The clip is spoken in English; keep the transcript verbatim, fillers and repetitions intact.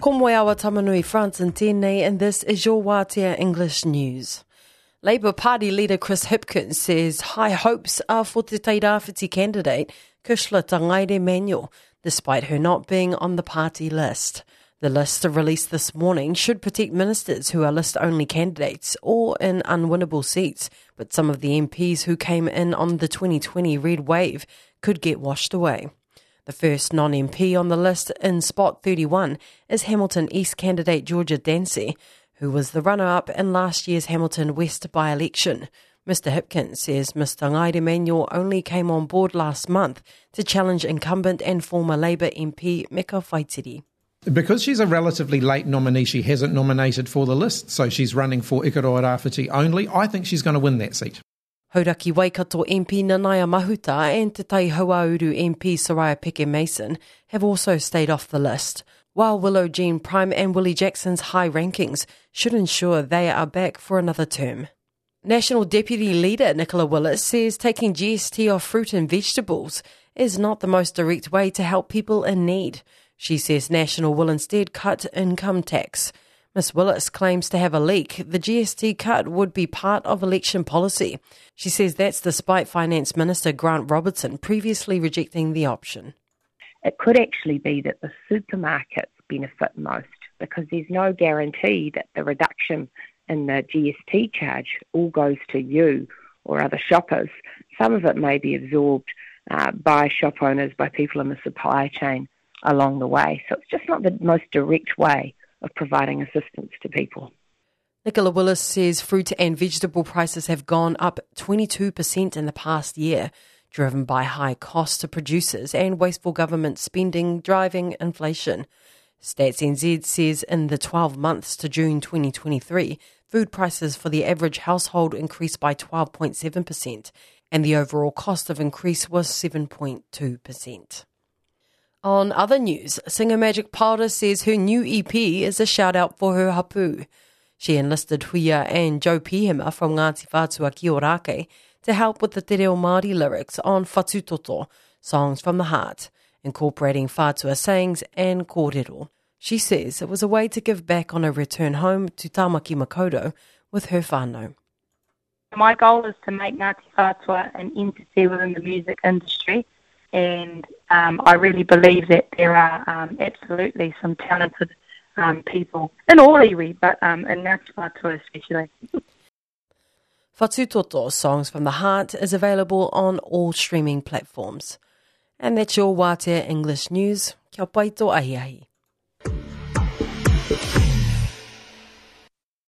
Ko moe awa tamanui France and tēnei, and this is your Wātea English News. Labour Party leader Chris Hipkins says high hopes are for Te Tairawhiti candidate Kushla Tangaire Manuel, despite her not being on the party list. The list released this morning should protect ministers who are list-only candidates or in unwinnable seats, but some of the M Ps who came in on the twenty twenty red wave could get washed away. The first non-M P on the list in spot thirty-one is Hamilton East candidate Georgia Dancy, who was the runner-up in last year's Hamilton West by-election. Mister Hipkins says Miz Tangaire Manuel only came on board last month to challenge incumbent and former Labour M P Meka Whaitiri. Because she's a relatively late nominee, she hasn't nominated for the list, so she's running for Ikaroa Rāwhiti only. I think she's going to win that seat. Hauraki Waikato M P Nanaia Mahuta and Te Tai Hauauru M P Soraya Peke-Mason have also stayed off the list, while Willow Jean Prime and Willie Jackson's high rankings should ensure they are back for another term. National Deputy Leader Nicola Willis says taking G S T off fruit and vegetables is not the most direct way to help people in need. She says National will instead cut income tax. Miss Willis claims to have a leak. The G S T cut would be part of election policy. She says that's despite Finance Minister Grant Robertson previously rejecting the option. It could actually be that the supermarkets benefit most because there's no guarantee that the reduction in the G S T charge all goes to you or other shoppers. Some of it may be absorbed uh, by shop owners, by people in the supply chain along the way. So it's just not the most direct way of providing assistance to people. Nicola Willis says fruit and vegetable prices have gone up twenty-two percent in the past year, driven by high costs to producers and wasteful government spending driving inflation. Stats N Z says in the twelve months to June twenty twenty-three, food prices for the average household increased by twelve point seven percent, and the overall cost of increase was seven point two percent. On other news, singer Magic Powder says her new E P is a shout-out for her hapu. She enlisted Huia and Joe Pihema from Ngāti Whātua ki Ōrākei to help with the Te Reo Māori lyrics on Whatutoto, Songs from the Heart, incorporating Whātua sayings and kōrero. She says it was a way to give back on her return home to Tāmaki Makaurau with her whānau. My goal is to make Ngāti Whātua an entity within the music industry. And um, I really believe that there are um, absolutely some talented um, people in all iwi, but um, in Ngāti Whātua especially. Whatutoto, Songs from the Heart, is available on all streaming platforms. And that's your Wātea English News. Kia pai tō ahi ahi.